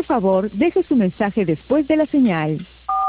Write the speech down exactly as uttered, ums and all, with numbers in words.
favor, deje su mensaje después de la señal.